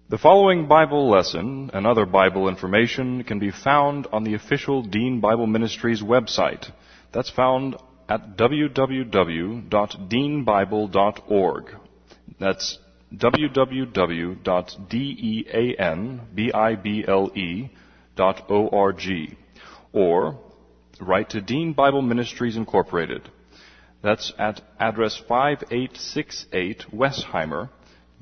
The following Bible lesson and other Bible information can be found on the official Dean Bible Ministries website. That's found at www.deanbible.org. That's www.deanbible.org. Or write to Dean Bible Ministries Incorporated. That's at address 5868 Westheimer,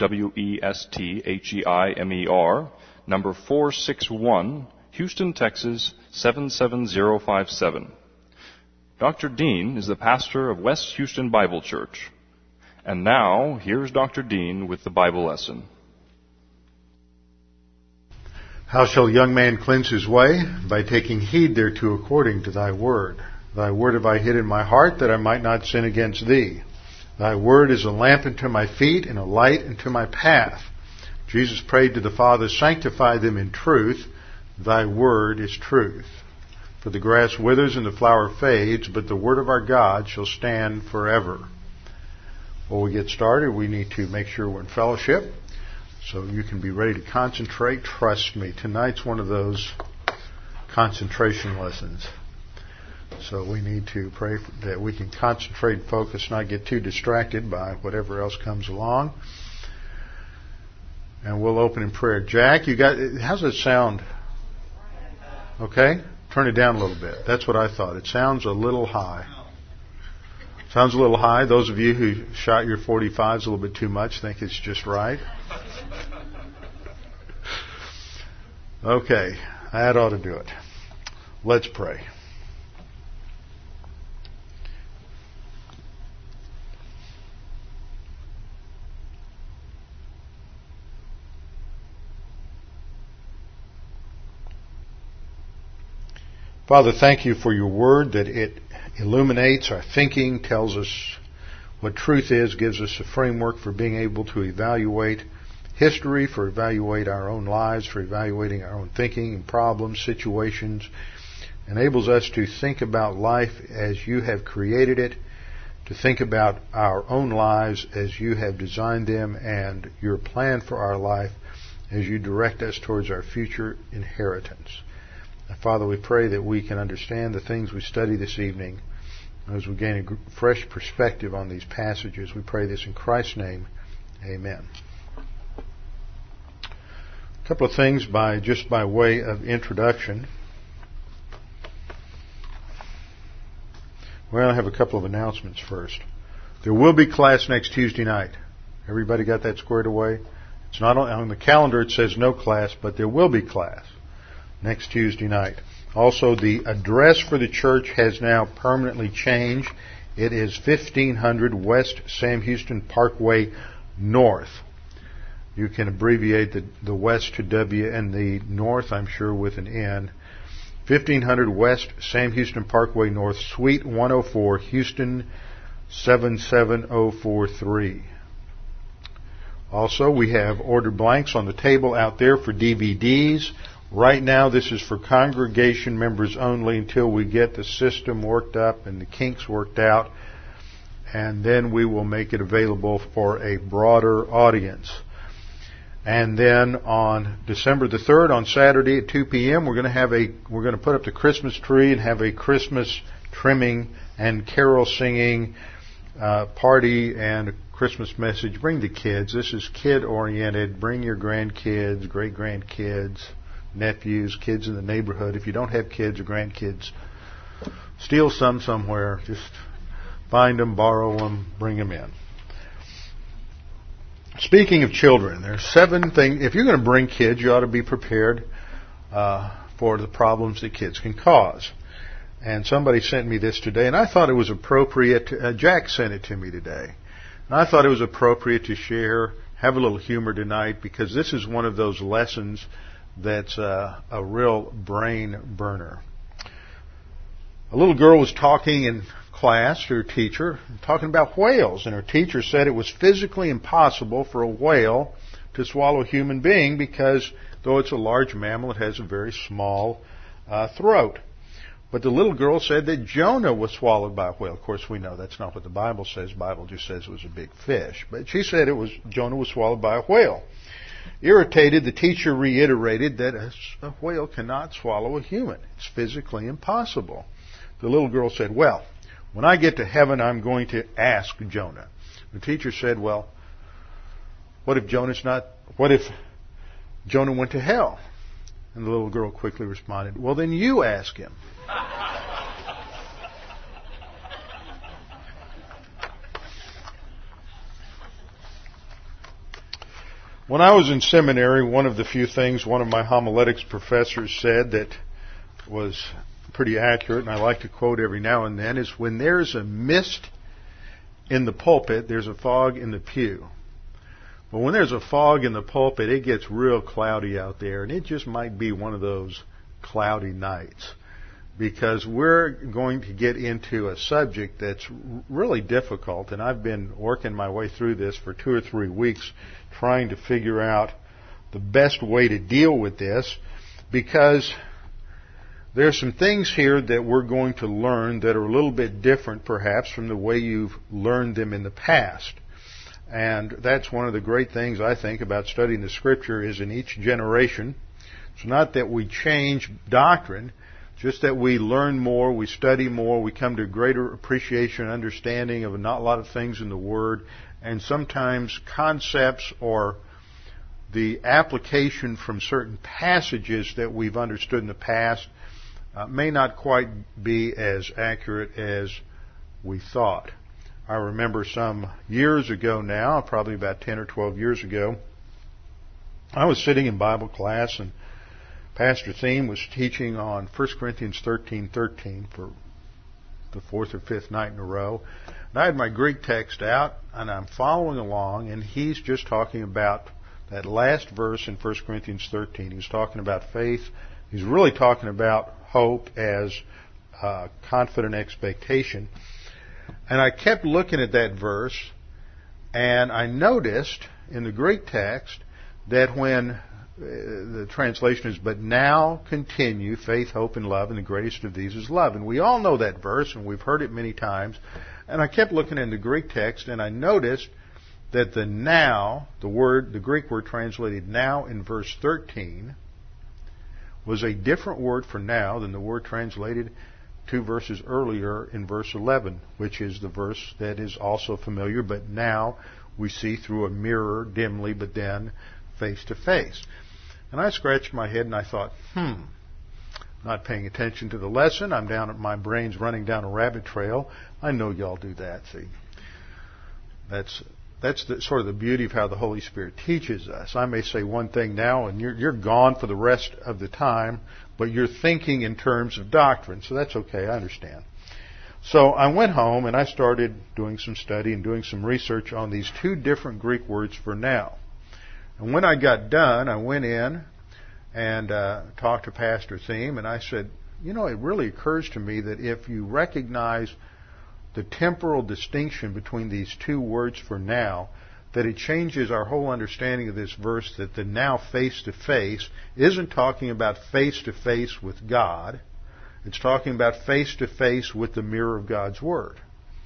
Westheimer, number 461, Houston, Texas 77057. Dr. Dean is the pastor of West Houston Bible Church. And now, here's Dr. Dean with the Bible lesson. How shall a young man cleanse his way? By taking heed thereto according to thy word. Thy word have I hid in my heart, that I might not sin against thee. Thy word is a lamp unto my feet and a light unto my path. Jesus prayed to the Father, sanctify them in truth. Thy word is truth. For the grass withers and the flower fades, but the word of our God shall stand forever. Before we get started, we need to make sure we're in fellowship so you can be ready to concentrate. Trust me, tonight's one of those concentration lessons. So we need to pray that we can concentrate and focus, not get too distracted by whatever else comes along. And we'll open in prayer. Jack, how's it sound? Okay? Turn it down a little bit. That's what I thought. It sounds a little high. Sounds a little high. Those of you who shot your 45s a little bit too much think it's just right. Okay, that ought to do it. Let's pray. Father, thank you for your word, that it illuminates our thinking, tells us what truth is, gives us a framework for being able to evaluate history, for evaluate our own lives, for evaluating our own thinking and problems, situations, enables us to think about life as you have created it, to think about our own lives as you have designed them, and your plan for our life as you direct us towards our future inheritance. Father, we pray that we can understand the things we study this evening as we gain a fresh perspective on these passages. We pray this in Christ's name. Amen. A couple of things by way of introduction. Well, I have a couple of announcements first. There will be class next Tuesday night. Everybody got that squared away? It's not on the calendar. It says no class, but there will be class next Tuesday night. Also, the address for the church has now permanently changed. It is 1500 West Sam Houston Parkway North. You can abbreviate the West to W and the North, I'm sure, with an N. 1500 West Sam Houston Parkway North, Suite 104, Houston 77043. Also, we have order blanks on the table out there for DVDs. Right now, this is for congregation members only until we get the system worked up and the kinks worked out, and then we will make it available for a broader audience. And then on December the 3rd, on Saturday at 2 p.m., we're going to put up the Christmas tree and have a Christmas trimming and carol singing party and a Christmas message. Bring the kids. This is kid oriented. Bring your grandkids, great grandkids, nephews, kids in the neighborhood. If you don't have kids or grandkids, steal some somewhere. Just find them, borrow them, bring them in. Speaking of children, there's 7 things. If you're going to bring kids, you ought to be prepared for the problems that kids can cause. And somebody sent me this today, and I thought it was appropriate. Jack sent it to me today. And I thought it was appropriate to share, have a little humor tonight, because this is one of those lessons that's a real brain burner. A little girl was talking in class to her teacher, talking about whales, and her teacher said it was physically impossible for a whale to swallow a human being because, though it's a large mammal, it has a very small throat. But the little girl said that Jonah was swallowed by a whale. Of course, we know that's not what the Bible says. The Bible just says it was a big fish. But she said Jonah was swallowed by a whale. Irritated, the teacher reiterated that a whale cannot swallow a human. It's physically impossible. The little girl said, well, when I get to heaven, I'm going to ask Jonah. The teacher said, well, what if Jonah went to hell? And the little girl quickly responded, well, then you ask him. When I was in seminary, one of the few things one of my homiletics professors said that was pretty accurate, and I like to quote every now and then, is when there's a mist in the pulpit, there's a fog in the pew. But when there's a fog in the pulpit, it gets real cloudy out there, and it just might be one of those cloudy nights. Because we're going to get into a subject that's really difficult, and I've been working my way through this for 2 or 3 weeks, trying to figure out the best way to deal with this, because there's some things here that we're going to learn that are a little bit different, perhaps, from the way you've learned them in the past. And that's one of the great things, I think, about studying the Scripture, is in each generation, it's not that we change doctrine, just that we learn more, we study more, we come to greater appreciation and understanding of not a lot of things in the Word, and sometimes concepts or the application from certain passages that we've understood in the past may not quite be as accurate as we thought. I remember some years ago now, probably about 10 or 12 years ago, I was sitting in Bible class and Pastor Thiem was teaching on 1 Corinthians 13:13 for the 4th or 5th night in a row. And I had my Greek text out, and I'm following along, and he's just talking about that last verse in 1 Corinthians 13. He's talking about faith. He's really talking about hope as confident expectation. And I kept looking at that verse, and I noticed in the Greek text that when the translation is, but now continue faith, hope, and love, and the greatest of these is love. And we all know that verse, and we've heard it many times. And I kept looking in the Greek text, and I noticed that the now, the Greek word translated now in verse 13, was a different word for now than the word translated 2 verses earlier in verse 11, which is the verse that is also familiar, but now we see through a mirror dimly, but then face to face. And I scratched my head and I thought, not paying attention to the lesson. I'm down at my brain's running down a rabbit trail. I know y'all do that. See, that's sort of the beauty of how the Holy Spirit teaches us. I may say one thing now, and you're gone for the rest of the time, but you're thinking in terms of doctrine. So that's okay. I understand. So I went home and I started doing some study and doing some research on these 2 different Greek words for now. And when I got done, I went in and talked to Pastor Thiem, and I said, it really occurs to me that if you recognize the temporal distinction between these 2 words for now, that it changes our whole understanding of this verse, that the now face-to-face isn't talking about face-to-face with God. It's talking about face-to-face with the mirror of God's Word.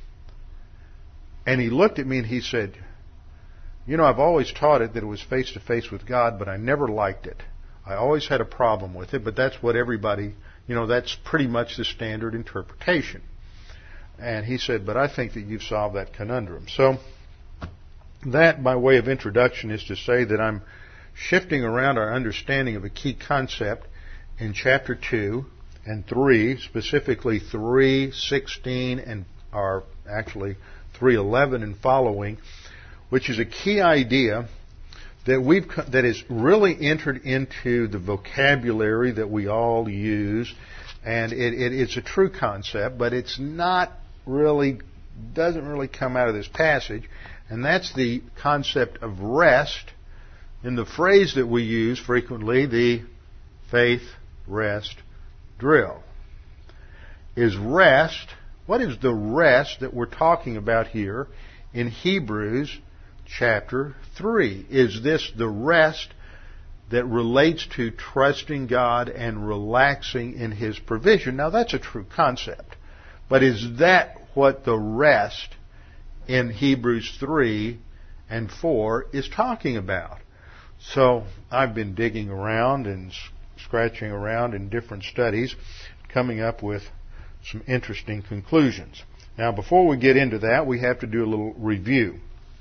And he looked at me and he said, I've always taught it that it was face-to-face with God, but I never liked it. I always had a problem with it, but that's what everybody, that's pretty much the standard interpretation. And he said, but I think that you've solved that conundrum. So that, by way of introduction, is to say that I'm shifting around our understanding of a key concept in chapter 2 and 3, specifically 3:16 and are actually 3:11 and following, which is a key idea that is really entered into the vocabulary that we all use, and it's a true concept, but it's not really, doesn't really come out of this passage, and that's the concept of rest in the phrase that we use frequently, the faith rest drill. Is rest, what is the rest that we're talking about here in Hebrews chapter 3? Is this the rest that relates to trusting God and relaxing in His provision? Now that's a true concept. But is that what the rest in Hebrews 3 and 4 is talking about? So I've been digging around and scratching around in different studies, coming up with some interesting conclusions. Now, before we get into that, we have to do a little review.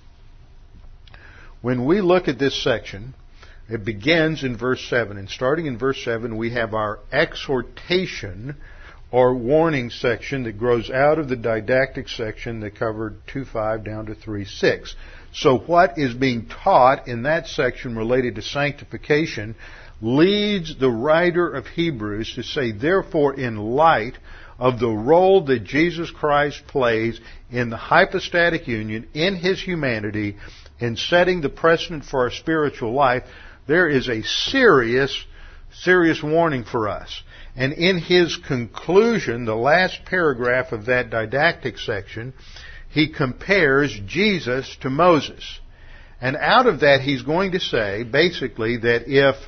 When we look at this section, it begins in verse 7, and starting in verse 7, we have our exhortation or warning section that grows out of the didactic section that covered 2:5 down to 3:6. So what is being taught in that section related to sanctification leads the writer of Hebrews to say, therefore, in light of the role that Jesus Christ plays in the hypostatic union, in His humanity, in setting the precedent for our spiritual life, there is a serious warning for us. And in his conclusion, the last paragraph of that didactic section, he compares Jesus to Moses. And out of that, he's going to say, basically, that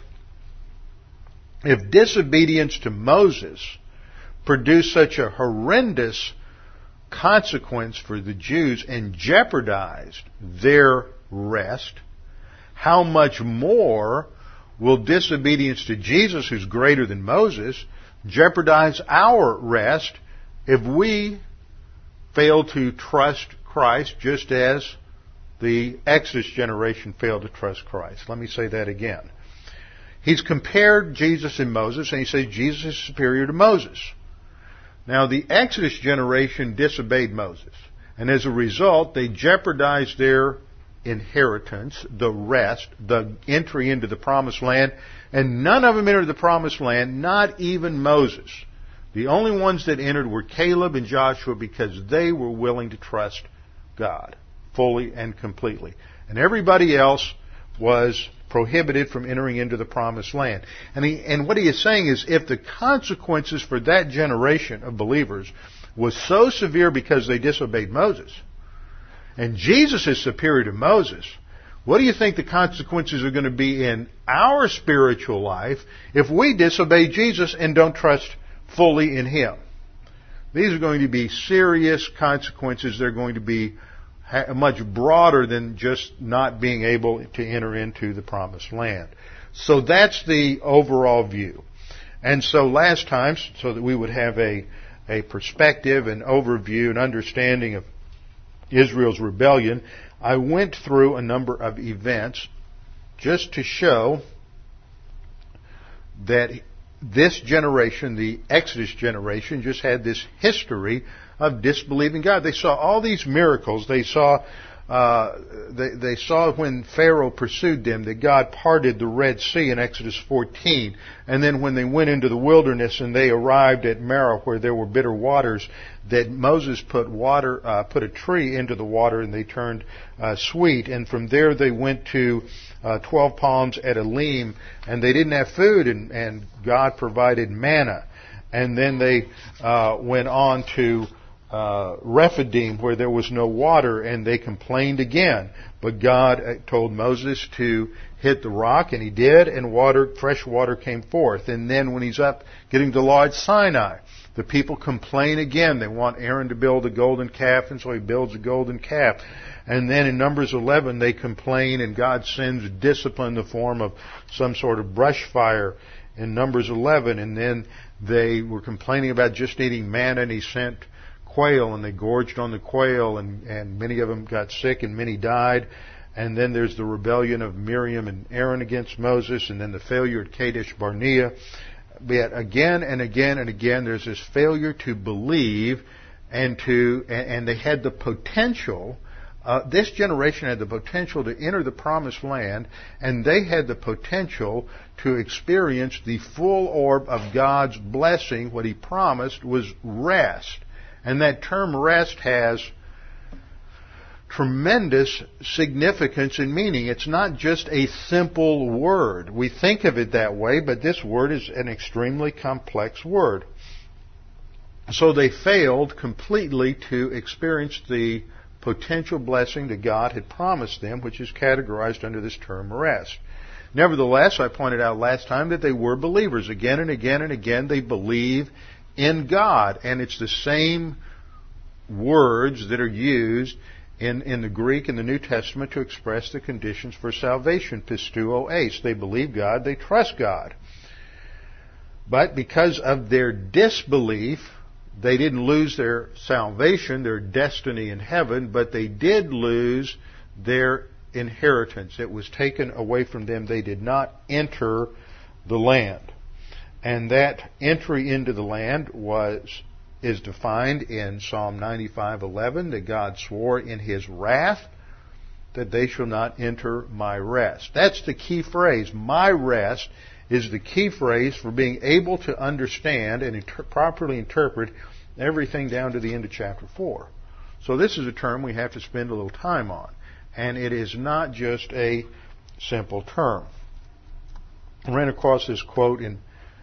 if disobedience to Moses produced such a horrendous consequence for the Jews and jeopardized their rest, how much more will disobedience to Jesus, who's greater than Moses, jeopardize our rest if we fail to trust Christ just as the Exodus generation failed to trust Christ? Let me say that again. He's compared Jesus and Moses, and he says Jesus is superior to Moses. Now, the Exodus generation disobeyed Moses, and as a result, they jeopardized their inheritance, the rest, the entry into the promised land, and none of them entered the promised land, not even Moses. The only ones that entered were Caleb and Joshua because they were willing to trust God fully and completely. And everybody else was prohibited from entering into the promised land. And what he is saying is, if the consequences for that generation of believers was so severe because they disobeyed Moses, and Jesus is superior to Moses, what do you think the consequences are going to be in our spiritual life if we disobey Jesus and don't trust fully in Him? These are going to be serious consequences. They're going to be much broader than just not being able to enter into the promised land. So that's the overall view. And so last time, so that we would have a perspective, an overview, an understanding of Israel's rebellion, I went through a number of events just to show that this generation, the Exodus generation, just had this history of disbelieving God. They saw all these miracles. They saw when Pharaoh pursued them that God parted the Red Sea in Exodus 14. And then when they went into the wilderness and they arrived at Marah where there were bitter waters, that Moses put a tree into the water and they turned sweet. And from there they went to 12 palms at Elim, and they didn't have food, and God provided manna. And then they went on to Rephidim, where there was no water, and they complained again. But God told Moses to hit the rock, and he did, and fresh water came forth. And then when he's up getting to the law at Sinai, the people complain again. They want Aaron to build a golden calf, and so he builds a golden calf. And then in Numbers 11, they complain, and God sends discipline in the form of some sort of brush fire in Numbers 11. And then they were complaining about just eating manna, and he sent quail, and they gorged on the quail, and many of them got sick, and many died. And then there's the rebellion of Miriam and Aaron against Moses, and then the failure at Kadesh Barnea. Yet again and again and again, there's this failure to believe, and they had the potential. This generation had the potential to enter the promised land, and they had the potential to experience the full orb of God's blessing. What He promised was rest. And that term rest has tremendous significance and meaning. It's not just a simple word. We think of it that way, but this word is an extremely complex word. So they failed completely to experience the potential blessing that God had promised them, which is categorized under this term rest. Nevertheless, I pointed out last time that they were believers. Again and again and again, they believe in God. And it's the same words that are used in the Greek in the New Testament to express the conditions for salvation, pisteuo eis. They believe God, they trust God. But because of their disbelief, they didn't lose their salvation, their destiny in heaven, but they did lose their inheritance. It was taken away from them. They did not enter the land. And that entry into the land is defined in Psalm 95:11, that God swore in His wrath that they shall not enter my rest. That's the key phrase. My rest is the key phrase for being able to understand and properly interpret everything down to the end of chapter 4. So this is a term we have to spend a little time on. And it is not just a simple term. I ran across this quote in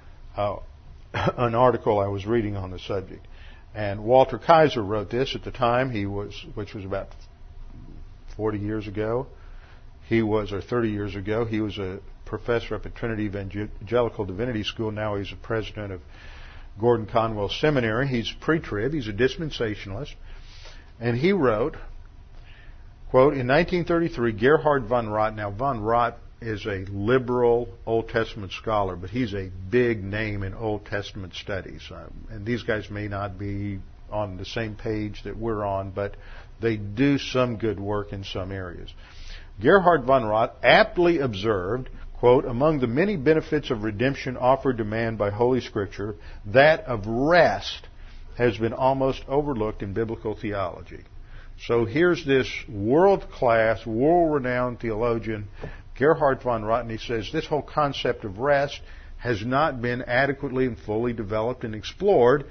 an article I was reading on the subject. And Walter Kaiser wrote this at the time, which was about 40 years ago. Or 30 years ago. He was a professor up at Trinity Evangelical Divinity School. Now he's the president of Gordon Conwell Seminary. He's pre-trib. He's a dispensationalist. And he wrote, quote, in 1933, Gerhard von Rott. Now, von Rott is a liberal Old Testament scholar, but he's a big name in Old Testament studies. And these guys may not be on the same page that we're on, but they do some good work in some areas. Gerhard von Rott aptly observed, quote, among the many benefits of redemption offered to man by Holy Scripture, that of rest has been almost overlooked in biblical theology. So here's this world-class, world-renowned theologian, Gerhard von Rott, and he says this whole concept of rest has not been adequately and fully developed and explored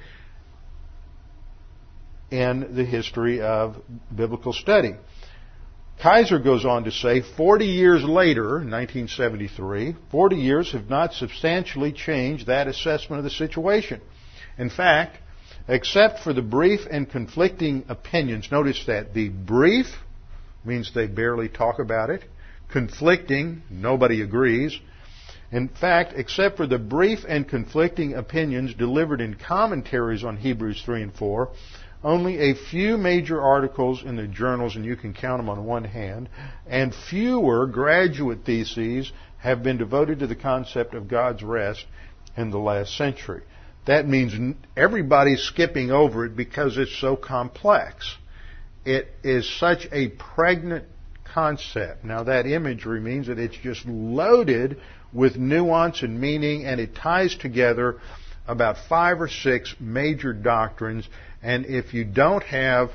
in the history of biblical study. Kaiser goes on to say, 40 years later, 1973, 40 years have not substantially changed that assessment of the situation. In fact, except for the brief and conflicting opinions, notice that the brief means they barely talk about it. Conflicting, nobody agrees. In fact, except for the brief and conflicting opinions delivered in commentaries on Hebrews 3 and 4, only a few major articles in the journals, and you can count them on one hand, and fewer graduate theses have been devoted to the concept of God's rest in the last century. That means everybody's skipping over it because it's so complex. It is such a pregnant concept. Now that imagery means that it's just loaded with nuance and meaning, and it ties together about 5 or 6 major doctrines. And if you don't have,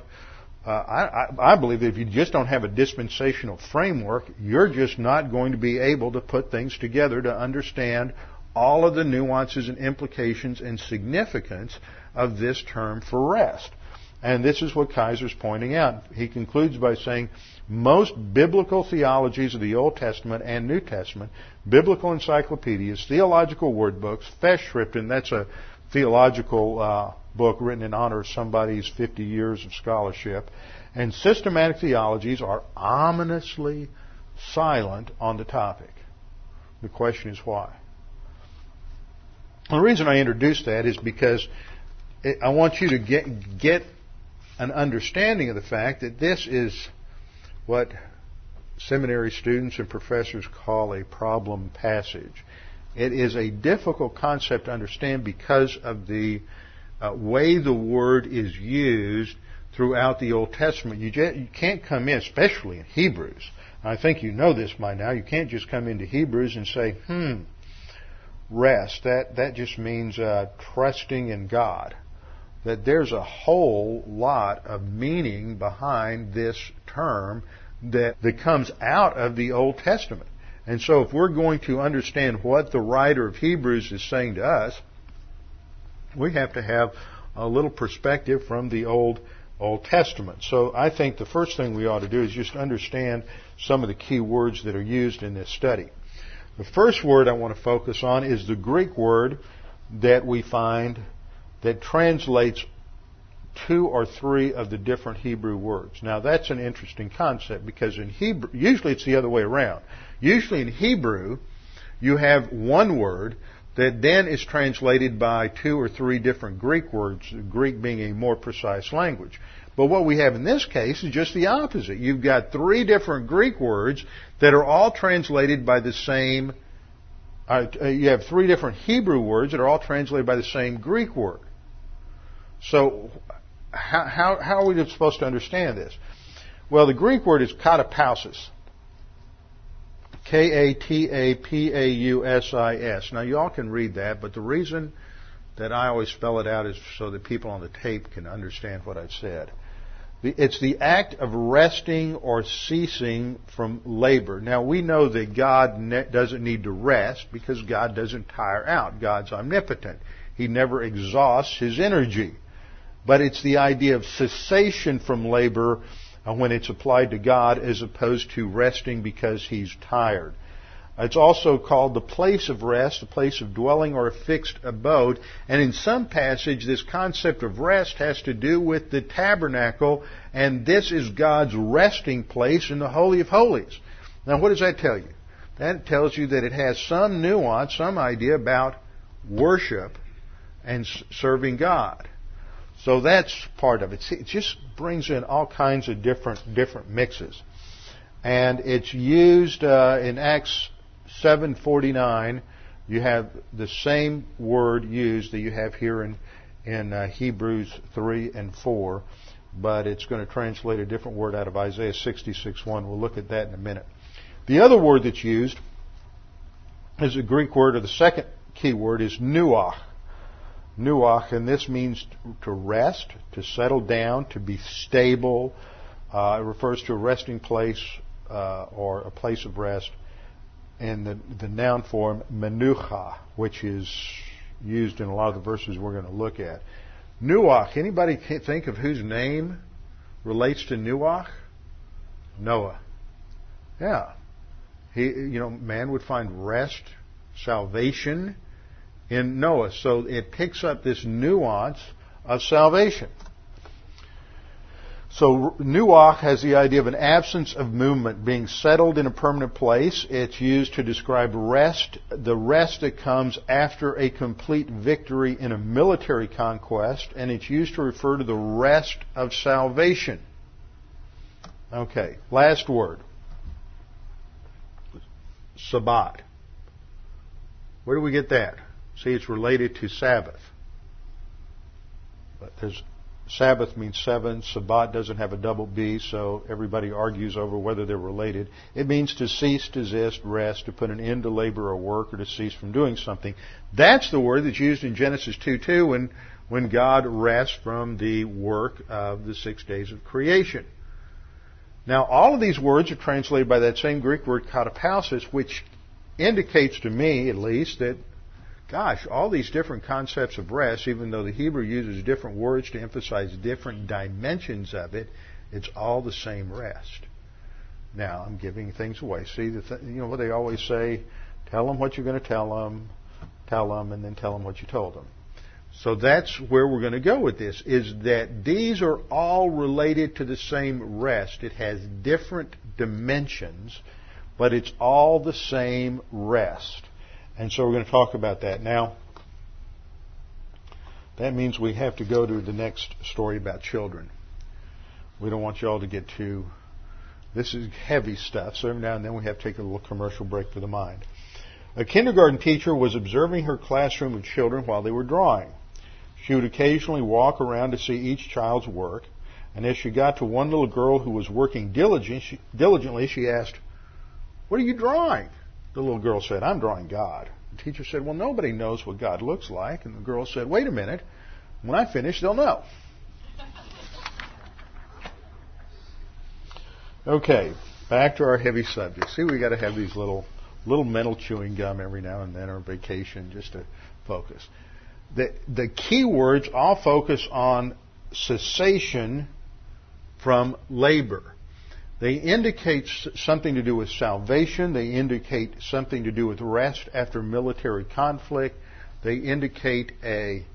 I believe that if you just don't have a dispensational framework, you're just not going to be able to put things together to understand all of the nuances and implications and significance of this term for rest. And this is what Kaiser's pointing out. He concludes by saying, most biblical theologies of the Old Testament and New Testament, biblical encyclopedias, theological word books, Festschriften, that's a theological book written in honor of somebody's 50 years of scholarship, and systematic theologies are ominously silent on the topic. The question is why? The reason I introduced that is because I want you to get an understanding of the fact that this is what seminary students and professors call a problem passage. It is a difficult concept to understand because of the way the word is used throughout the Old Testament. You can't come in, especially in Hebrews. I think you know this by now. You can't just come into Hebrews and say, rest. That just means trusting in God. That there's a whole lot of meaning behind this term that comes out of the Old Testament. And so if we're going to understand what the writer of Hebrews is saying to us, we have to have a little perspective from the Old Testament. So I think the first thing we ought to do is just understand some of the key words that are used in this study. The first word I want to focus on is the Greek word that we find that translates 2 or 3 of the different Hebrew words. Now that's an interesting concept because in Hebrew, usually it's the other way around. Usually in Hebrew, you have one word that then is translated by 2 or 3 different Greek words, Greek being a more precise language. But what we have in this case is just the opposite. You've got three different Greek words that are all translated by the same, you have three different Hebrew words that are all translated by the same Greek word. So how are we supposed to understand this? Well, the Greek word is katapausis. Katapausis. Now, you all can read that, but the reason that I always spell it out is so that people on the tape can understand what I've said. It's the act of resting or ceasing from labor. Now, we know that God doesn't need to rest because God doesn't tire out. God's omnipotent. He never exhausts His energy. But it's the idea of cessation from labor when it's applied to God as opposed to resting because He's tired. It's also called the place of rest, a place of dwelling or a fixed abode. And in some passage, this concept of rest has to do with the tabernacle, and this is God's resting place in the Holy of Holies. Now, what does that tell you? That tells you that it has some nuance, some idea about worship and serving God. So that's part of it. See, it just brings in all kinds of different mixes. And it's used in Acts 7:49. You have the same word used that you have here in Hebrews 3 and 4, but it's going to translate a different word out of Isaiah 66:1. We'll look at that in a minute. The other word that's used is a Greek word, or the second key word is nuach. Nuach, and this means to rest, to settle down, to be stable. It refers to a resting place or a place of rest. And the noun form, menucha, which is used in a lot of the verses we're going to look at. Nuach, anybody think of whose name relates to Nuach? Noah. Yeah. Man would find rest, salvation in Noah. So it picks up this nuance of salvation. So nuach has the idea of an absence of movement, being settled in a permanent place. It's used to describe rest, the rest that comes after a complete victory in a military conquest, and it's used to refer to the rest of salvation. Okay, last word. Sabbat. Where do we get that? See, it's related to Sabbath. But Sabbath means seven. Sabbat doesn't have a double B, so everybody argues over whether they're related. It means to cease, desist, rest, to put an end to labor or work, or to cease from doing something. That's the word that's used in Genesis 2:2 when God rests from the work of the 6 days of creation. Now, all of these words are translated by that same Greek word katapausis, which indicates to me, at least, that gosh, all these different concepts of rest, even though the Hebrew uses different words to emphasize different dimensions of it, it's all the same rest. Now, I'm giving things away. See, what they always say, tell them what you're going to tell them, and then tell them what you told them. So that's where we're going to go with this, is that these are all related to the same rest. It has different dimensions, but it's all the same rest. And so we're going to talk about that. Now, that means we have to go to the next story about children. We don't want you all to get too... This is heavy stuff, so every now and then we have to take a little commercial break for the mind. A kindergarten teacher was observing her classroom of children while they were drawing. She would occasionally walk around to see each child's work, and as she got to one little girl who was working diligently, she asked, "What are you drawing?" The little girl said, "I'm drawing God." The teacher said, "Well, nobody knows what God looks like." And the girl said, "Wait a minute. When I finish, they'll know." Okay, back to our heavy subject. See, we got to have these little mental chewing gum every now and then, or vacation, just to focus. The key words all focus on cessation from labor. They indicate something to do with salvation. They indicate something to do with rest after military conflict. They indicate a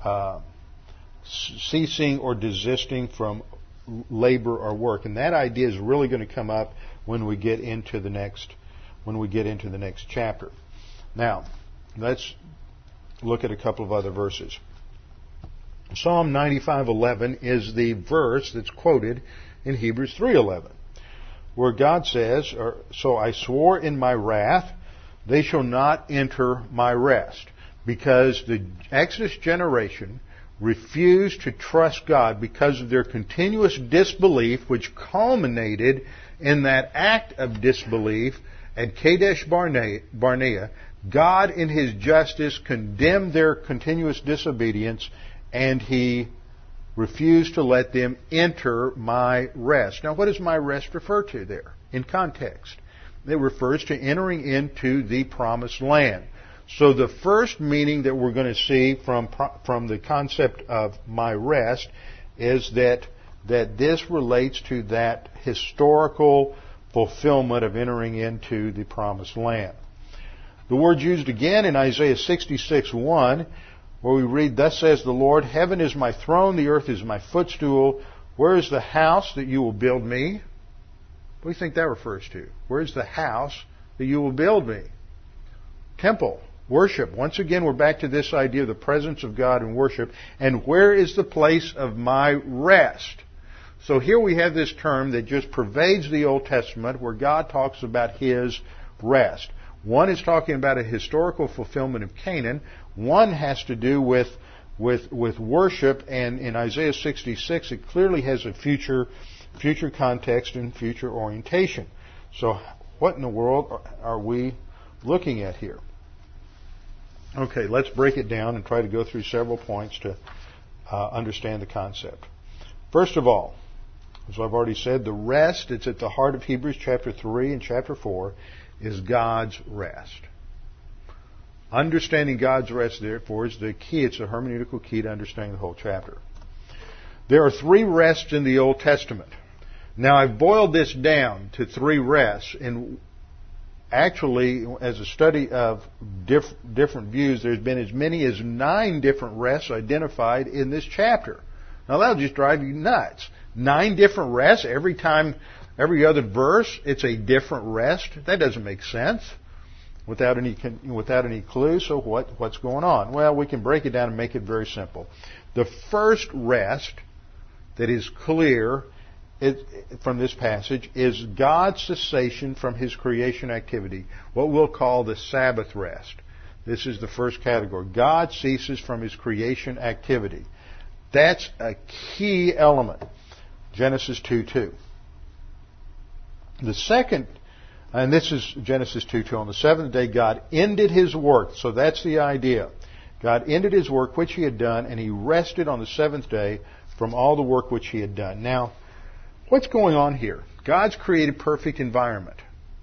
ceasing or desisting from labor or work. And that idea is really going to come up when we get into the next chapter. Now, let's look at a couple of other verses. Psalm 95:11 is the verse that's quoted in Hebrews 3:11, where God says, "So I swore in my wrath, they shall not enter my rest," because the Exodus generation refused to trust God because of their continuous disbelief, which culminated in that act of disbelief at Kadesh Barnea. God, in His justice, condemned their continuous disobedience, and He refused to let them enter my rest. Now, what does my rest refer to there in context? It refers to entering into the promised land. So the first meaning that we're going to see from the concept of my rest is that this relates to that historical fulfillment of entering into the promised land. The word used again in Isaiah 66:1, where we read, "Thus says the Lord, heaven is my throne, the earth is my footstool. Where is the house that you will build me?" What do you think that refers to? Where is the house that you will build me? Temple. Worship. Once again, we're back to this idea of the presence of God in worship. And where is the place of my rest? So here we have this term that just pervades the Old Testament, where God talks about His rest. One is talking about a historical fulfillment of Canaan. One has to do with worship, and in Isaiah 66, it clearly has a future context and future orientation. So what in the world are we looking at here? Okay, let's break it down and try to go through several points to understand the concept. First of all, as I've already said, the rest, it's at the heart of Hebrews chapter 3 and chapter 4, is God's rest. Understanding God's rest, therefore, is the key. It's a hermeneutical key to understanding the whole chapter. There are 3 rests in the Old Testament. Now, I've boiled this down to 3 rests, and actually, as a study of different views, there's been as many as 9 different rests identified in this chapter. Now, that'll just drive you nuts. 9 different rests every time, every other verse, it's a different rest. That doesn't make sense without any clue. So what's going on? Well, we can break it down and make it very simple. The first rest that is clear from this passage is God's cessation from His creation activity, what we'll call the Sabbath rest. This is the first category. God ceases from His creation activity. That's a key element. Genesis 2:2. The second, and this is Genesis 2:2, on the seventh day God ended His work. So that's the idea. God ended His work which He had done, and He rested on the seventh day from all the work which He had done. Now, what's going on here? God's created perfect environment.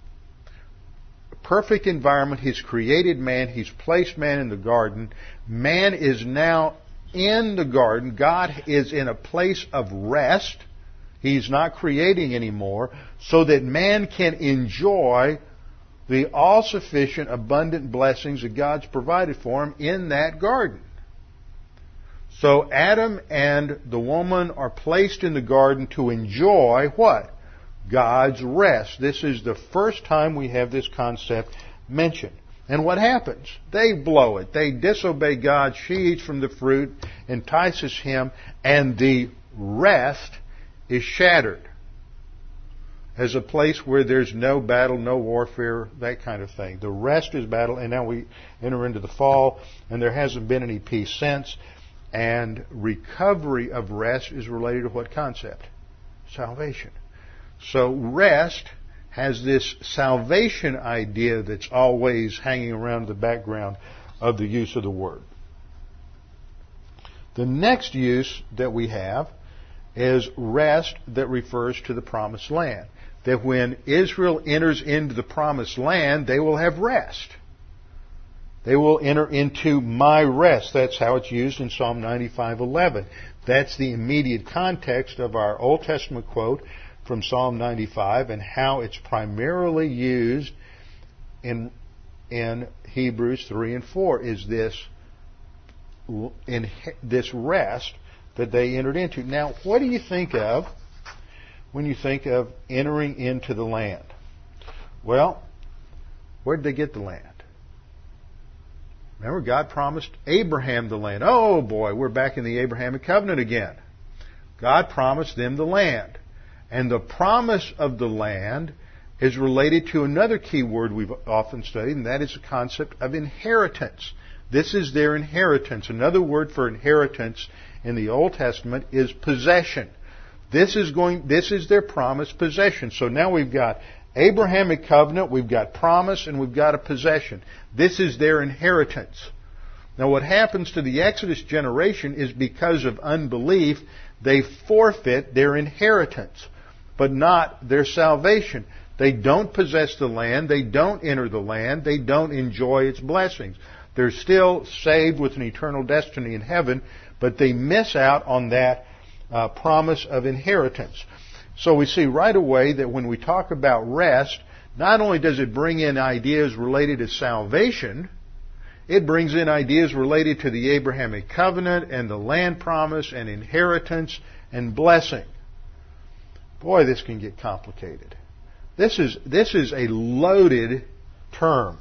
Perfect environment. He's created man. He's placed man in the garden. Man is now in the garden. God is in a place of rest. He's not creating anymore, so that man can enjoy the all-sufficient, abundant blessings that God's provided for him in that garden. So Adam and the woman are placed in the garden to enjoy what? God's rest. This is the first time we have this concept mentioned. And what happens? They blow it. They disobey God. She eats from the fruit, entices him, and the rest is shattered as a place where there's no battle, no warfare, that kind of thing. The rest is battle, and now we enter into the fall, and there hasn't been any peace since. And recovery of rest is related to what concept? Salvation. So rest has this salvation idea that's always hanging around the background of the use of the word. The next use that we have is rest that refers to the promised land. That when Israel enters into the promised land, they will have rest. They will enter into my rest. That's how it's used in Psalm 95:11. That's the immediate context of our Old Testament quote from Psalm 95, and how it's primarily used in Hebrews 3 and 4 is this rest that they entered into. Now, what do you think of when you think of entering into the land? Well, where did they get the land? Remember, God promised Abraham the land. Oh boy, we're back in the Abrahamic covenant again. God promised them the land. And the promise of the land is related to another key word we've often studied, and that is the concept of inheritance. This is their inheritance. Another word for inheritance in the Old Testament is possession. This is their promised possession. So now we've got Abrahamic covenant, we've got promise, and we've got a possession. This is their inheritance. Now what happens to the Exodus generation is because of unbelief, they forfeit their inheritance, but not their salvation. They don't possess the land, they don't enter the land, they don't enjoy its blessings. They're still saved with an eternal destiny in heaven, but they miss out on that promise of inheritance. So we see right away that when we talk about rest, not only does it bring in ideas related to salvation, it brings in ideas related to the Abrahamic covenant and the land promise and inheritance and blessing. Boy, this can get complicated. This is a loaded term.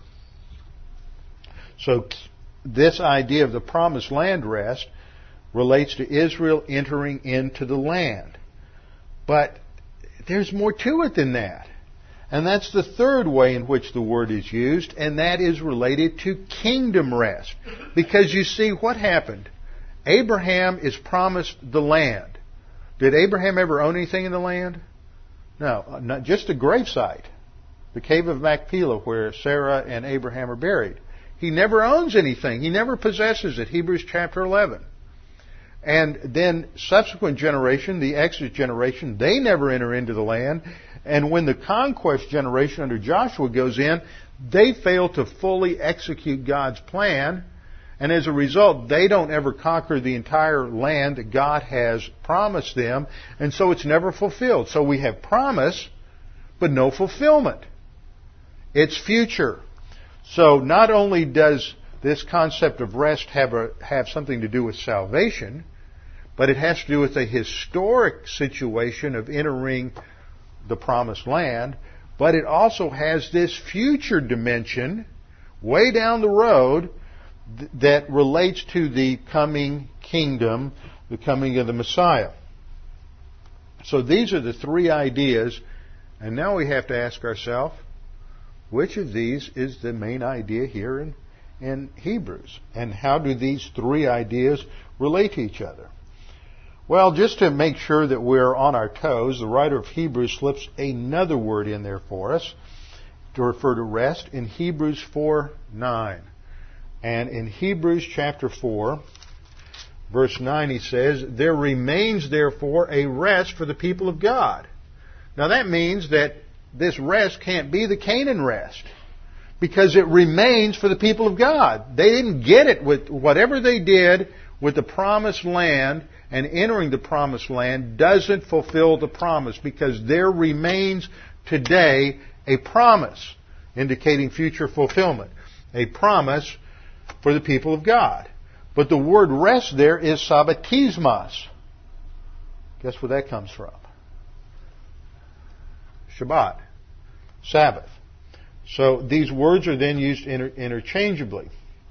So this idea of the promised land rest relates to Israel entering into the land. But there's more to it than that. And that's the third way in which the word is used, and that is related to kingdom rest. Because you see what happened. Abraham is promised the land. Did Abraham ever own anything in the land? No, not just a gravesite. The cave of Machpelah where Sarah and Abraham are buried. He never owns anything. He never possesses it. Hebrews chapter 11. And then subsequent generation, the Exodus generation, they never enter into the land. And when the conquest generation under Joshua goes in, they fail to fully execute God's plan. And as a result, they don't ever conquer the entire land that God has promised them. And so it's never fulfilled. So we have promise, but no fulfillment. It's future. So not only does this concept of rest have something to do with salvation, but it has to do with a historic situation of entering the promised land, but it also has this future dimension way down the road that relates to the coming kingdom, the coming of the Messiah. So these are the three ideas, and now we have to ask ourselves, which of these is the main idea here in Hebrews? And how do these three ideas relate to each other? Well, just to make sure that we're on our toes, the writer of Hebrews slips another word in there for us to refer to rest in Hebrews 4:9. And in Hebrews chapter 4, verse 9, he says, "There remains therefore a rest for the people of God." Now that means that this rest can't be the Canaan rest, because it remains for the people of God. They didn't get it with whatever they did with the promised land, and entering the promised land doesn't fulfill the promise, because there remains today a promise indicating future fulfillment. A promise for the people of God. But the word rest there is sabbatismos. Guess where that comes from? Shabbat. Sabbath. So these words are then used interchangeably.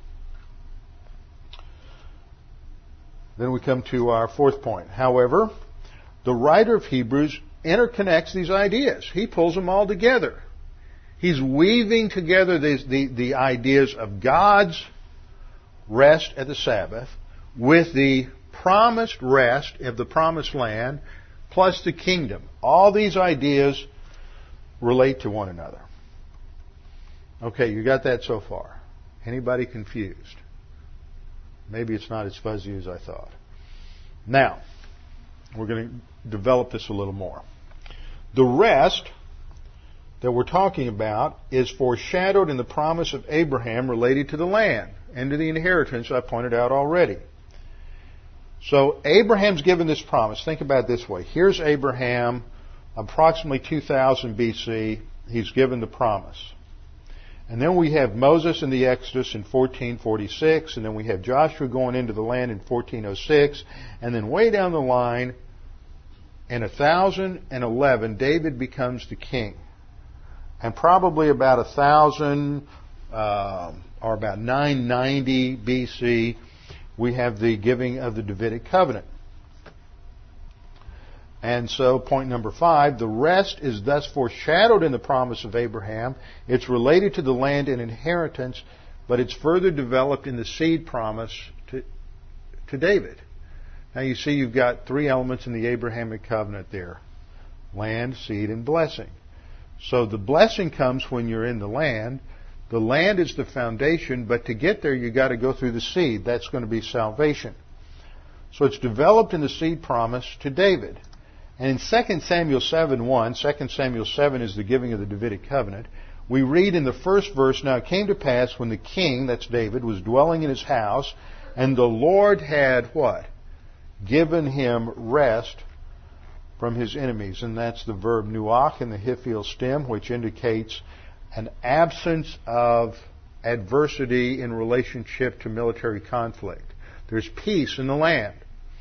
Then we come to our fourth point. However, the writer of Hebrews interconnects these ideas. He pulls them all together. He's weaving together the ideas of God's rest at the Sabbath with the promised rest of the promised land plus the kingdom. All these ideas relate to one another. Okay, you got that so far. Anybody confused? Maybe it's not as fuzzy as I thought. Now, we're going to develop this a little more. The rest that we're talking about is foreshadowed in the promise of Abraham related to the land and to the inheritance I pointed out already. So Abraham's given this promise. Think about it this way. Here's Abraham, approximately 2000 BC. He's given the promise. And then we have Moses in the Exodus in 1446, and then we have Joshua going into the land in 1406, and then way down the line, in 1011, David becomes the king. And probably about 1000 or about 990 BC, we have the giving of the Davidic covenant. And so, point number 5, the rest is thus foreshadowed in the promise of Abraham. It's related to the land and inheritance, but it's further developed in the seed promise to David. Now you see you've got 3 elements in the Abrahamic covenant there. Land, seed, and blessing. So the blessing comes when you're in the land. The land is the foundation, but to get there you've got to go through the seed. That's going to be salvation. So it's developed in the seed promise to David. And in 2 Samuel 7:1, 2 Samuel 7 is the giving of the Davidic covenant, we read in the first verse, "Now it came to pass when the king," that's David, "was dwelling in his house, and the Lord had" what? "Given him rest from his enemies." And that's the verb nuach in the Hiphil stem, which indicates an absence of adversity in relationship to military conflict. There's peace in the land.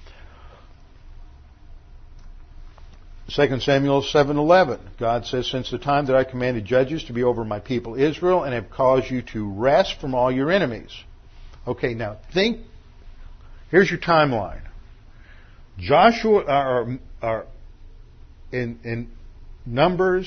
2 Samuel 7:11, God says, "Since the time that I commanded judges to be over my people Israel, and have caused you to rest from all your enemies." Okay, now think, here's your timeline. Joshua, in Numbers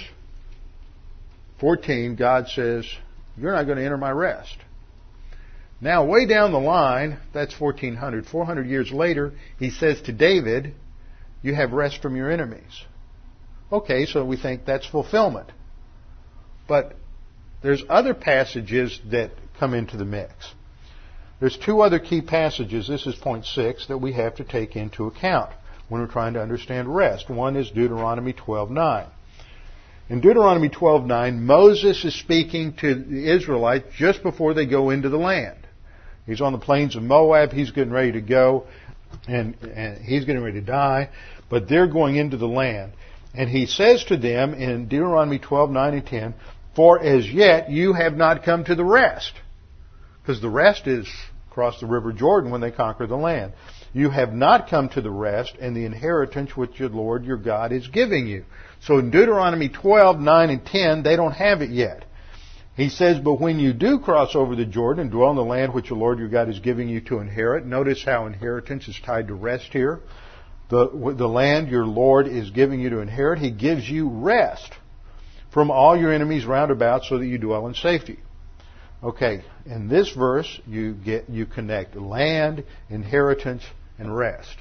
14, God says, "You're not going to enter my rest." Now, way down the line, that's 1400, 400 years later, he says to David, "You have rest from your enemies." Okay, so we think that's fulfillment. But there's other passages that come into the mix. There's 2 other key passages, this is point 6, that we have to take into account when we're trying to understand rest. One is Deuteronomy 12:9. In Deuteronomy 12:9, Moses is speaking to the Israelites just before they go into the land. He's on the plains of Moab, he's getting ready to go, and he's getting ready to die, but they're going into the land. And he says to them in Deuteronomy 12:9 and 10, "For as yet you have not come to the rest." Because the rest is across the river Jordan when they conquer the land. "You have not come to the rest and the inheritance which your Lord your God is giving you." So in Deuteronomy 12:9 and 10, they don't have it yet. He says, "But when you do cross over the Jordan and dwell in the land which your Lord your God is giving you to inherit," notice how inheritance is tied to rest here. The land your Lord is giving you to inherit, He gives you rest from all your enemies round about so that you dwell in safety. Okay, in this verse you connect land, inheritance, and rest.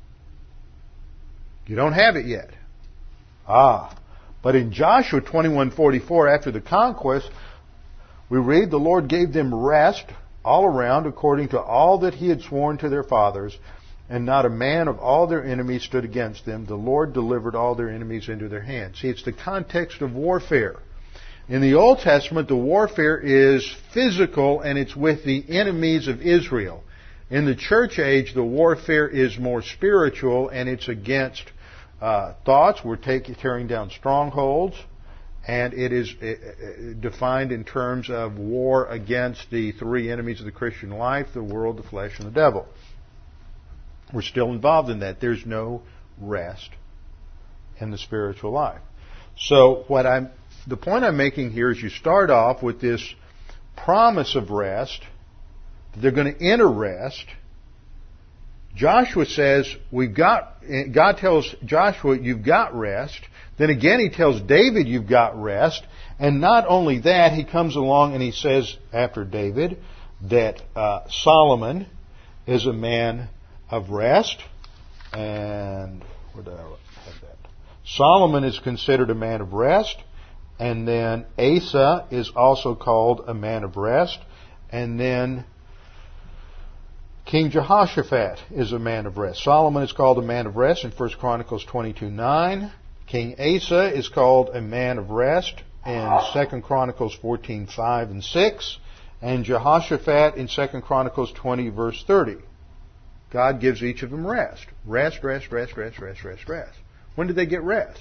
You don't have it yet. But in Joshua 21:44, after the conquest, we read, "The Lord gave them rest all around according to all that He had sworn to their fathers, and not a man of all their enemies stood against them. The Lord delivered all their enemies into their hands." See, it's the context of warfare. In the Old Testament, the warfare is physical, and it's with the enemies of Israel. In the church age, the warfare is more spiritual, and it's against thoughts. We're tearing down strongholds, and it is defined in terms of war against the 3 enemies of the Christian life: the world, the flesh, and the devil. We're still involved in that. There's no rest in the spiritual life. So the point I'm making here is you start off with this promise of rest, that they're going to enter rest. Joshua says, God tells Joshua, "You've got rest." Then again he tells David, "You've got rest." And not only that, he comes along and he says, after David, that Solomon is a man of rest. And where did I have that? Solomon is considered a man of rest. And then Asa is also called a man of rest. And then King Jehoshaphat is a man of rest. Solomon is called a man of rest in 1 Chronicles 22:9. King Asa is called a man of rest in 2 Chronicles 14:5 and 6. And Jehoshaphat in 2 Chronicles 20 verse 30. God gives each of them rest. Rest, rest, rest, rest, rest, rest, rest. When did they get rest?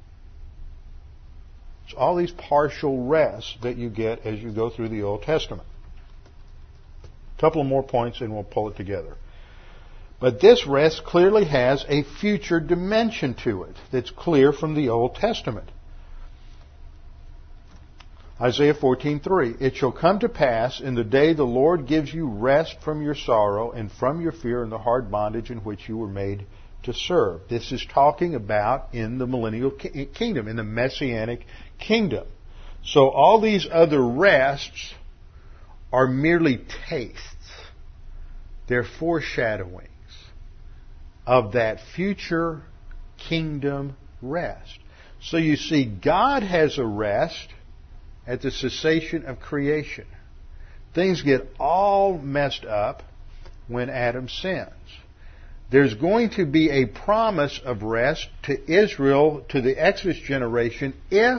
It's all these partial rests that you get as you go through the Old Testament. A couple of more points and we'll pull it together. But this rest clearly has a future dimension to it that's clear from the Old Testament. Isaiah 14:3. It shall come to pass in the day the Lord gives you rest from your sorrow and from your fear and the hard bondage in which you were made to serve. This is talking about in the millennial kingdom, in the messianic kingdom. So all these other rests are merely tastes. They're foreshadowings of that future kingdom rest. So you see, God has a rest at the cessation of creation. Things get all messed up when Adam sins. There's going to be a promise of rest to Israel, to the Exodus generation, if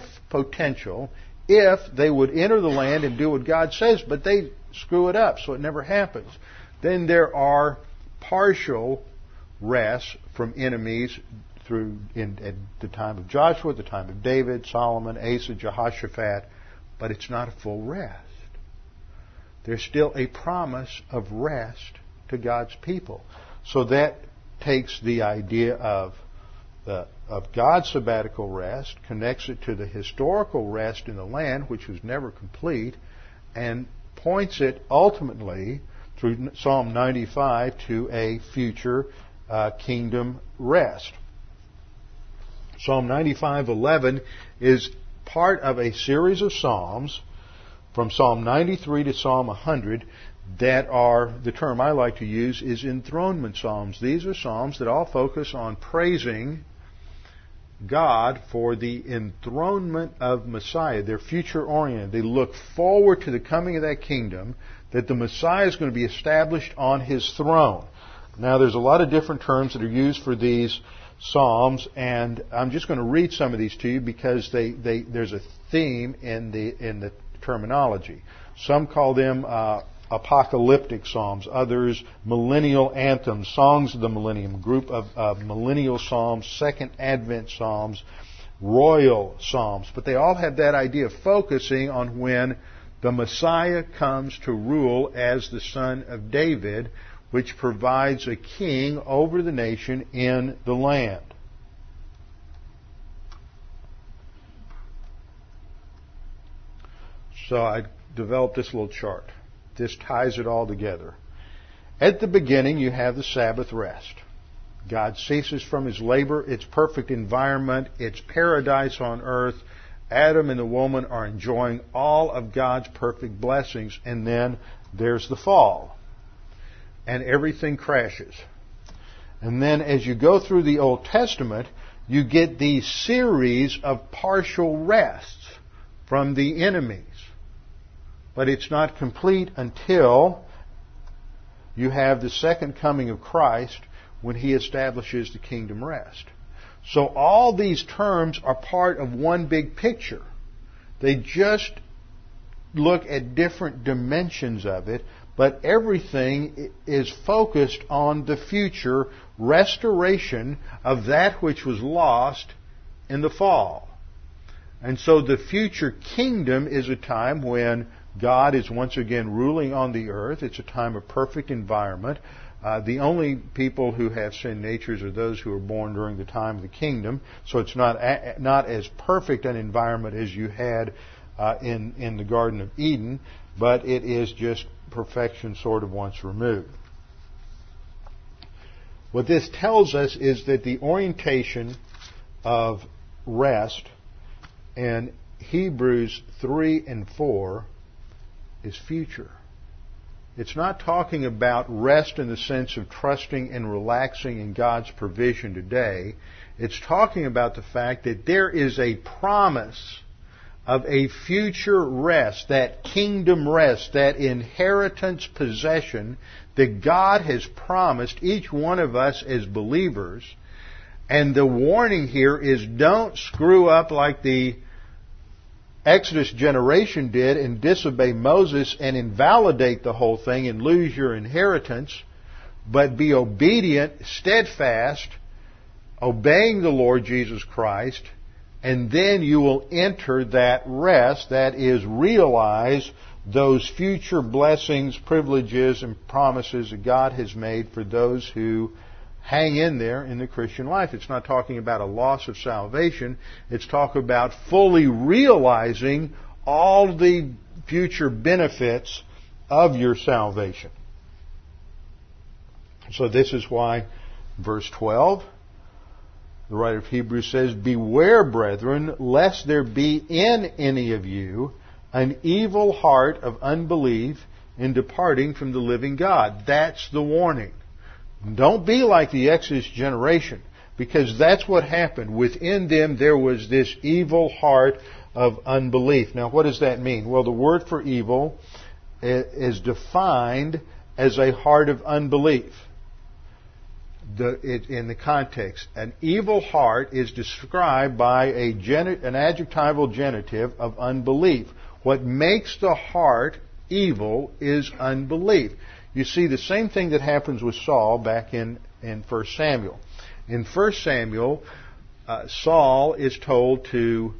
they would enter the land and do what God says, but they screw it up, so it never happens. Then there are partial rests from enemies at the time of Joshua, the time of David, Solomon, Asa, Jehoshaphat, but it's not a full rest. There's still a promise of rest to God's people. So that takes the idea of God's sabbatical rest, connects it to the historical rest in the land, which was never complete, and points it ultimately through Psalm 95 to a future kingdom rest. Psalm 95:11 is part of a series of psalms from Psalm 93 to Psalm 100 that are, the term I like to use is enthronement psalms. These are psalms that all focus on praising God for the enthronement of Messiah. They're future oriented. They look forward to the coming of that kingdom, that the Messiah is going to be established on His throne. Now there's a lot of different terms that are used for these psalms, and I'm just going to read some of these to you because there's a theme in the terminology. Some call them apocalyptic psalms, others millennial anthems, songs of the millennium, group of millennial psalms, second advent psalms, royal psalms. But they all have that idea of focusing on when the Messiah comes to rule as the son of David, which provides a king over the nation in the land. So I developed this little chart. This ties it all together. At the beginning, you have the Sabbath rest. God ceases from His labor. It's perfect environment. It's paradise on earth. Adam and the woman are enjoying all of God's perfect blessings. And then there's the fall. And everything crashes. And then as you go through the Old Testament, you get these series of partial rests from the enemies. But it's not complete until you have the second coming of Christ when He establishes the kingdom rest. So all these terms are part of one big picture. They just look at different dimensions of it, but everything is focused on the future restoration of that which was lost in the fall. And so the future kingdom is a time when God is once again ruling on the earth. It's a time of perfect environment. The only people who have sin natures are those who are born during the time of the kingdom. So it's not as perfect an environment as you had in the Garden of Eden, but it is just perfection sort of once removed. What this tells us is that the orientation of rest in Hebrews 3 and 4 is future. It's not talking about rest in the sense of trusting and relaxing in God's provision today. It's talking about the fact that there is a promise of a future rest, that kingdom rest, that inheritance possession that God has promised each one of us as believers. And the warning here is don't screw up like the Exodus generation did and disobey Moses and invalidate the whole thing and lose your inheritance, but be obedient, steadfast, obeying the Lord Jesus Christ, and then you will enter that rest, that is, realize those future blessings, privileges, and promises that God has made for those who hang in there in the Christian life. It's not talking about a loss of salvation. It's talking about fully realizing all the future benefits of your salvation. So this is why, verse 12, the writer of Hebrews says, "Beware, brethren, lest there be in any of you an evil heart of unbelief in departing from the living God." That's the warning. Don't be like the Exodus generation, because that's what happened. Within them there was this evil heart of unbelief. Now what does that mean? Well, the word for evil is defined as a heart of unbelief. In the context, an evil heart is described by an adjectival genitive of unbelief. What makes the heart evil is unbelief. You see the same thing that happens with Saul back in 1 Samuel. In 1 Samuel, Saul is told to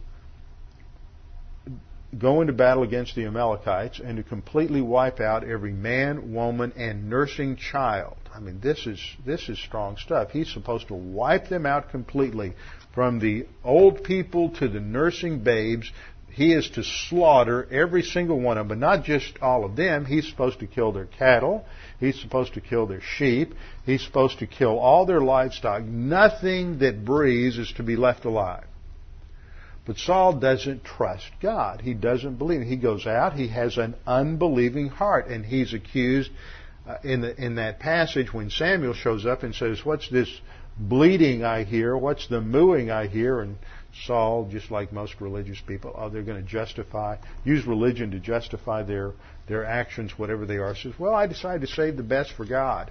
go into battle against the Amalekites and to completely wipe out every man, woman, and nursing child. I mean, this is strong stuff. He's supposed to wipe them out completely, from the old people to the nursing babes. He is to slaughter every single one of them, but not just all of them. He's supposed to kill their cattle. He's supposed to kill their sheep. He's supposed to kill all their livestock. Nothing that breathes is to be left alive. But Saul doesn't trust God. He doesn't believe. He goes out. He has an unbelieving heart, and he's accused in that passage when Samuel shows up and says, "What's this bleating I hear? What's the mooing I hear?" And Saul, just like most religious people, they're going to use religion to justify their actions, whatever they are. Says, "Well, I decided to save the best for God."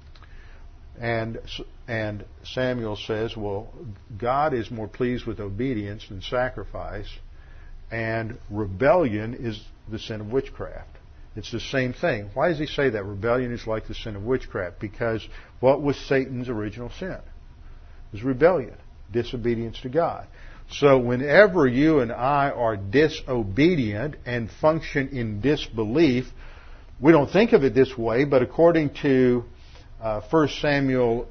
And Samuel says, "Well, God is more pleased with obedience than sacrifice, and rebellion is the sin of witchcraft." It's the same thing. Why does he say that? Rebellion is like the sin of witchcraft. Because what was Satan's original sin? It was rebellion, disobedience to God. So whenever you and I are disobedient and function in disbelief, we don't think of it this way, but according to 1 Samuel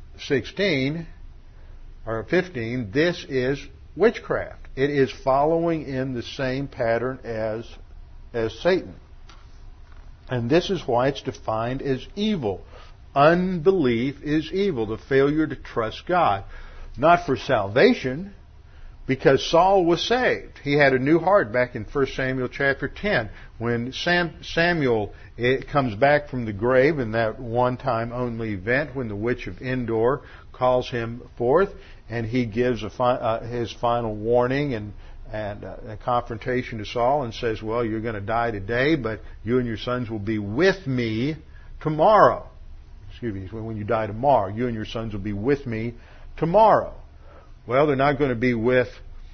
16 or 15, this is witchcraft. It is following in the same pattern as Satan. And this is why it's defined as evil. Unbelief is evil, the failure to trust God. Not for salvation, because Saul was saved. He had a new heart back in 1 Samuel chapter 10. When Samuel comes back from the grave in that one-time only event when the witch of Endor calls him forth, and he gives his final warning and a confrontation to Saul and says, "Well, you're going to die today, but you and your sons will be with me tomorrow." Excuse me, when you die tomorrow, you and your sons will be with me tomorrow. Well, they're not going to be with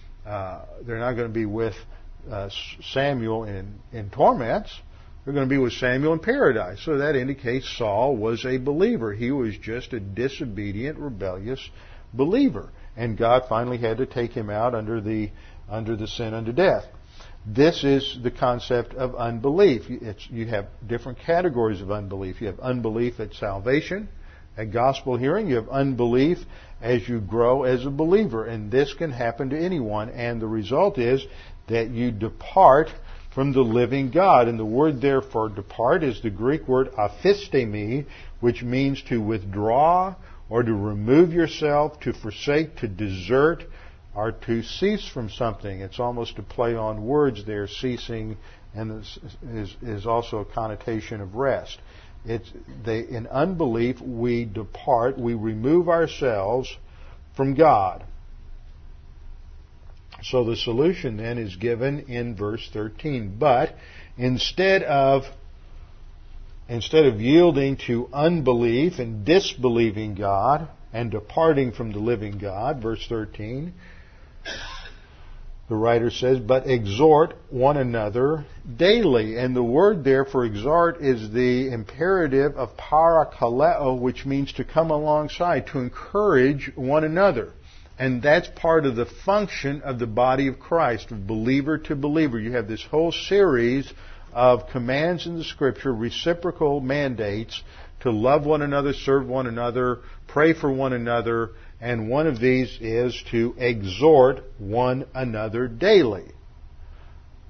Samuel in torments. They're going to be with Samuel in paradise. So that indicates Saul was a believer. He was just a disobedient, rebellious believer, and God finally had to take him out under the sin unto death. This is the concept of unbelief. You have different categories of unbelief. You have unbelief at salvation, at gospel hearing. You have unbelief as you grow as a believer. And this can happen to anyone. And the result is that you depart from the living God. And the word there for depart is the Greek word aphistemi, which means to withdraw or to remove yourself, to forsake, to desert, or to cease from something. It's almost a play on words there, ceasing, and is also a connotation of rest. In unbelief, we depart, we remove ourselves from God. So the solution then is given in verse 13. But instead of yielding to unbelief and disbelieving God and departing from the living God, verse 13, the writer says, "But exhort one another daily." And the word there for exhort is the imperative of parakaleo, which means to come alongside, to encourage one another. And that's part of the function of the body of Christ, of believer to believer. You have this whole series of commands in the Scripture, reciprocal mandates to love one another, serve one another, pray for one another, and one of these is to exhort one another daily.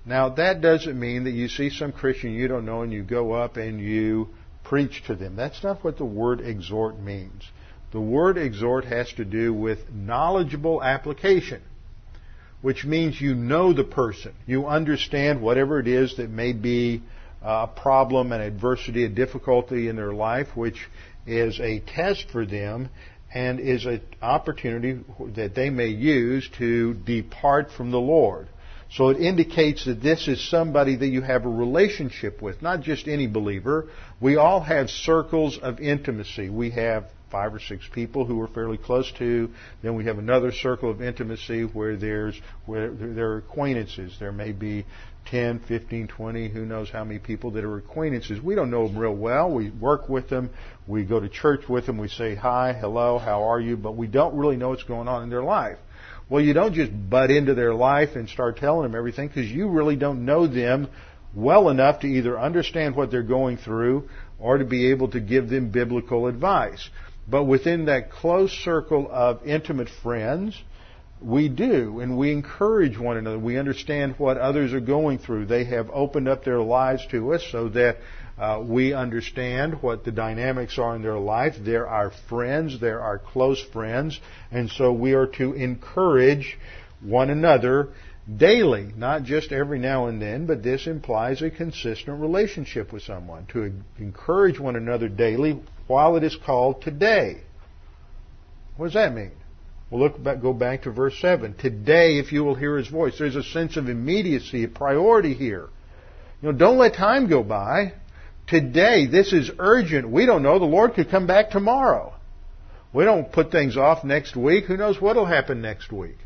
Now, that doesn't mean that you see some Christian you don't know and you go up and you preach to them. That's not what the word exhort means. The word exhort has to do with knowledgeable application, which means you know the person. You understand whatever it is that may be a problem, an adversity, a difficulty in their life, which is a test for them and is an opportunity that they may use to depart from the Lord. So it indicates that this is somebody that you have a relationship with, not just any believer. We all have circles of intimacy. We have 5 or 6 people who we're fairly close to. Then we have another circle of intimacy where there are acquaintances. There may be 10, 15, 20, who knows how many people that are acquaintances. We don't know them real well. We work with them. We go to church with them. We say hi, hello, how are you? But we don't really know what's going on in their life. Well, you don't just butt into their life and start telling them everything because you really don't know them well enough to either understand what they're going through or to be able to give them biblical advice. But within that close circle of intimate friends, we do, and we encourage one another. We understand what others are going through. They have opened up their lives to us so that we understand what the dynamics are in their life. They're our friends. They're our close friends. And so we are to encourage one another daily, not just every now and then, but this implies a consistent relationship with someone. To encourage one another daily while it is called today. What does that mean? Well, go back to verse 7. Today, if you will hear His voice. There's a sense of immediacy, a priority here. Don't let time go by. Today, this is urgent. We don't know. The Lord could come back tomorrow. We don't put things off next week. Who knows what will happen next week?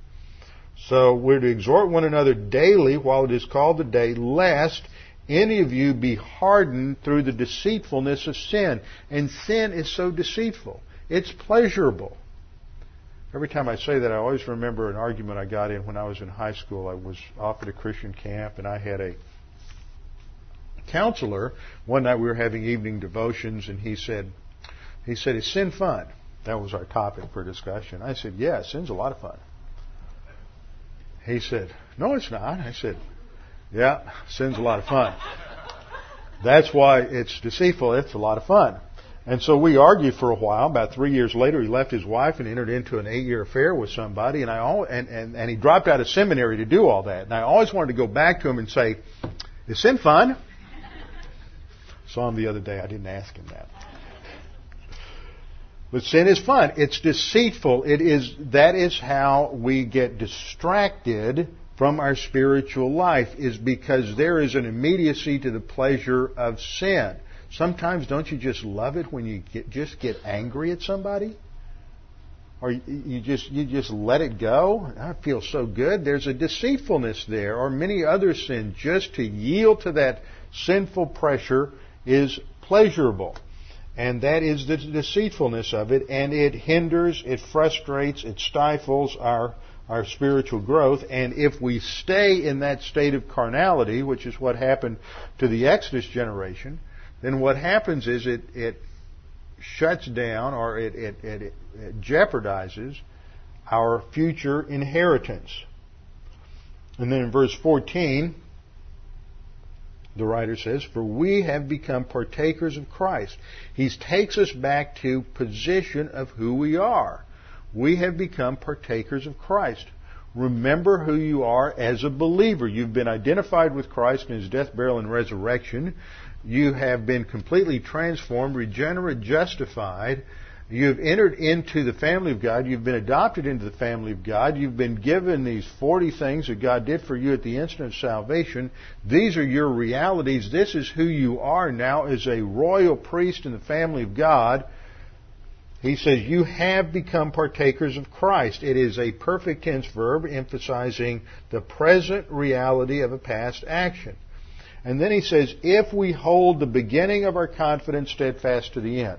So we're to exhort one another daily while it is called today, lest any of you be hardened through the deceitfulness of sin. And sin is so deceitful. It's pleasurable. Every time I say that, I always remember an argument I got in when I was in high school. I was off at a Christian camp, and I had a counselor. One night we were having evening devotions, and he said, "Is sin fun?" That was our topic for discussion. I said, "Yeah, sin's a lot of fun." He said, "No, it's not." I said, "Yeah, sin's a lot of fun. That's why it's deceitful. It's a lot of fun." And so we argued for a while. About 3 years later, he left his wife and entered into an 8-year affair with somebody. And he dropped out of seminary to do all that. And I always wanted to go back to him and say, "Is sin fun?" Saw him the other day. I didn't ask him that. But sin is fun. It's deceitful. That is how we get distracted from our spiritual life, is because there is an immediacy to the pleasure of sin. Sometimes don't you just love it when you just get angry at somebody? Or you just let it go? I feel so good. There's a deceitfulness there. Or many other sins. Just to yield to that sinful pressure is pleasurable. And that is the deceitfulness of it. And it hinders, it frustrates, it stifles our spiritual growth. And if we stay in that state of carnality, which is what happened to the Exodus generation, then what happens is it shuts down, or it jeopardizes our future inheritance. And then in verse 14, the writer says, "For we have become partakers of Christ." He takes us back to position of who we are. We have become partakers of Christ. Remember who you are as a believer. You've been identified with Christ in His death, burial, and resurrection. You have been completely transformed, regenerate, justified. You've entered into the family of God. You've been adopted into the family of God. You've been given these 40 things that God did for you at the instant of salvation. These are your realities. This is who you are now as a royal priest in the family of God. He says, you have become partakers of Christ. It is a perfect tense verb emphasizing the present reality of a past action. And then he says, if we hold the beginning of our confidence steadfast to the end.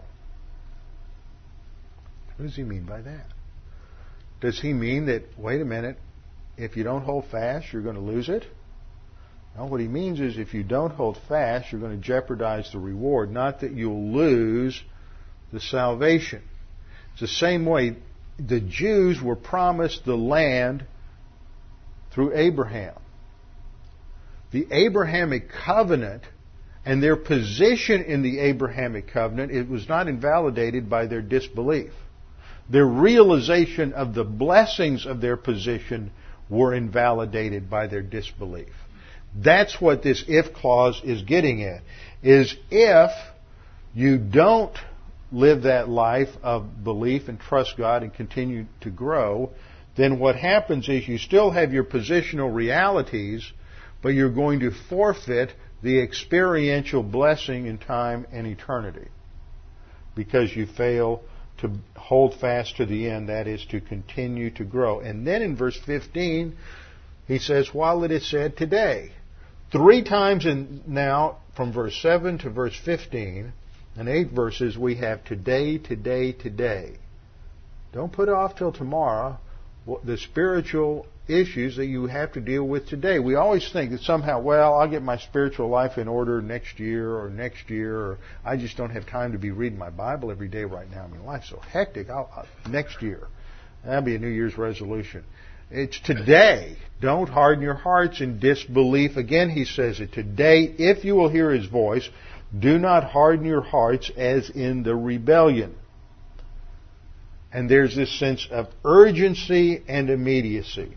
What does he mean by that? Does he mean that, wait a minute, if you don't hold fast, you're going to lose it? No, what he means is if you don't hold fast, you're going to jeopardize the reward, not that you'll lose the salvation. It's the same way the Jews were promised the land through Abraham. the Abrahamic covenant and their position in the Abrahamic covenant, it was not invalidated by their disbelief. Their realization of the blessings of their position were invalidated by their disbelief. That's what this if clause is getting at, is if you don't live that life of belief and trust God and continue to grow, then what happens is you still have your positional realities, but you're going to forfeit the experiential blessing in time and eternity because you fail to hold fast to the end, that is to continue to grow. And then in verse 15, he says, while it is said today. 3 times now, from verse 7 to verse 15, and 8 verses, we have today, today, today. Don't put it off till tomorrow the spiritual issues that you have to deal with today. We always think that somehow, well, I'll get my spiritual life in order next year, or I just don't have time to be reading my Bible every day right now. I mean, life's so hectic. Next year. That'll be a New Year's resolution. It's today. Don't harden your hearts in disbelief. Again, he says it today. If you will hear his voice, do not harden your hearts as in the rebellion. And there's this sense of urgency and immediacy.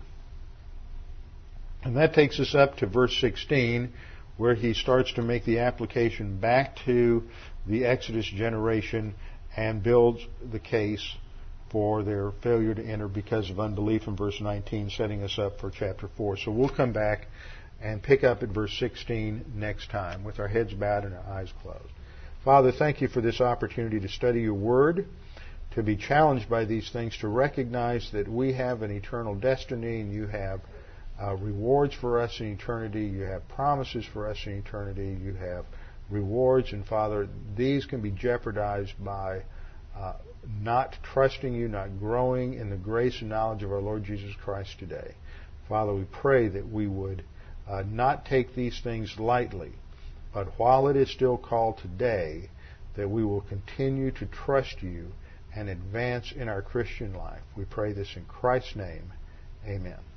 And that takes us up to verse 16, where he starts to make the application back to the Exodus generation and builds the case for their failure to enter because of unbelief in verse 19, setting us up for chapter 4. So we'll come back and pick up at verse 16 next time with our heads bowed and our eyes closed. Father, thank you for this opportunity to study your word, to be challenged by these things, to recognize that we have an eternal destiny and you have rewards for us in eternity. You have promises for us in eternity. You have rewards. And Father, these can be jeopardized by not trusting you, not growing in the grace and knowledge of our Lord Jesus Christ today. Father, we pray that we would not take these things lightly, but while it is still called today, that we will continue to trust you and advance in our Christian life. We pray this in Christ's name. Amen.